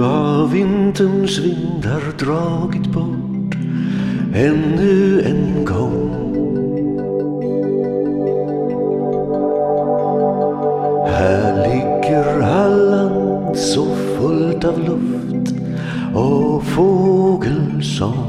har vinterns vindar dragit bort ännu en gång. Här ligger Halland så fullt av luft och fågelsång.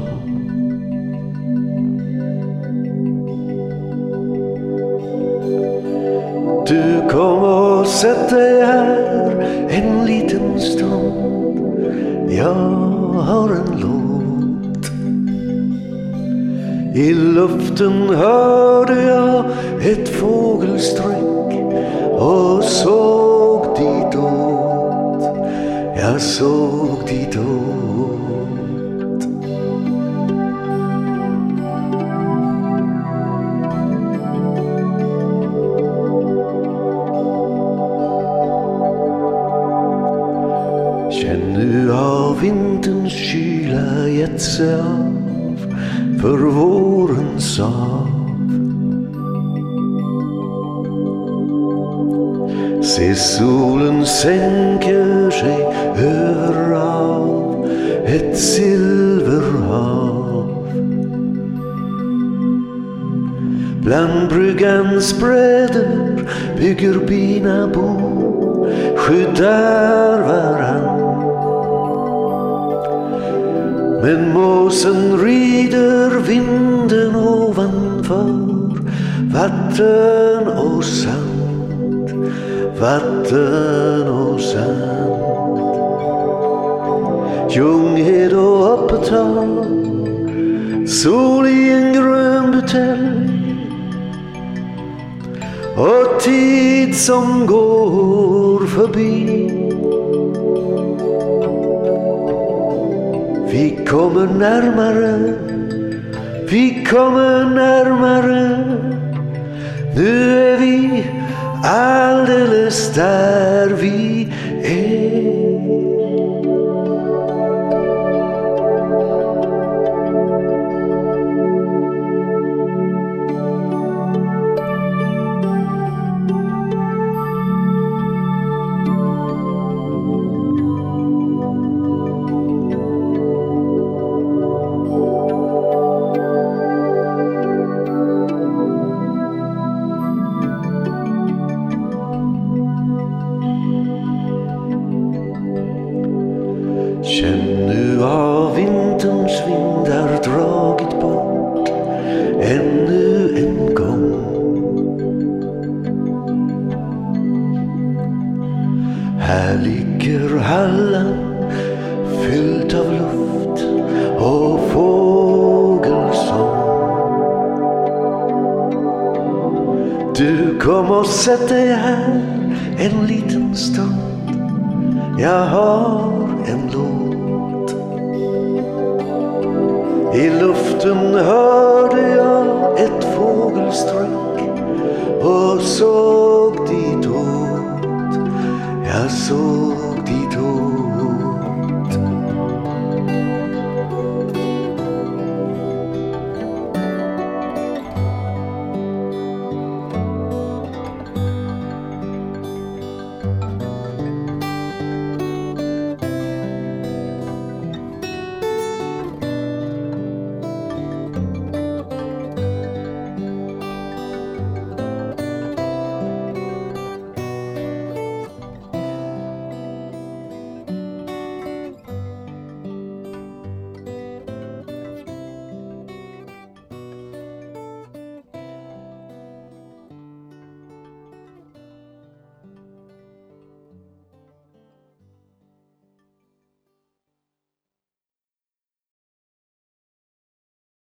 Du kom och sätt dig här en liten stund. Jag har en låt. I luften hörde jag ett fågelsträck och såg ditåt. Jag såg ditåt. Känn nu av vinterns kyla gett sig av för vårens av. Se solen sänker sig över av ett silverhav. Bland bryggans brädor bygger bina bo, skyddar varann. Men måsen rider vinden ovanför vatten och sand, vatten och sand. Ljunghed och öppet hav, sol i en grön butelj och tid som går förbi. Vi kommer närmare, vi kommer närmare. Nu är vi alldeles där vi är. Känn nu av vinterns vindar dragit bort ännu en gång. Här ligger Halland fyllt av luft och fågelsång. Du kom och sätt dig här en liten stund. Jag har en låt. I luften hörde jag ett fågelsträck och såg ditåt. Jag såg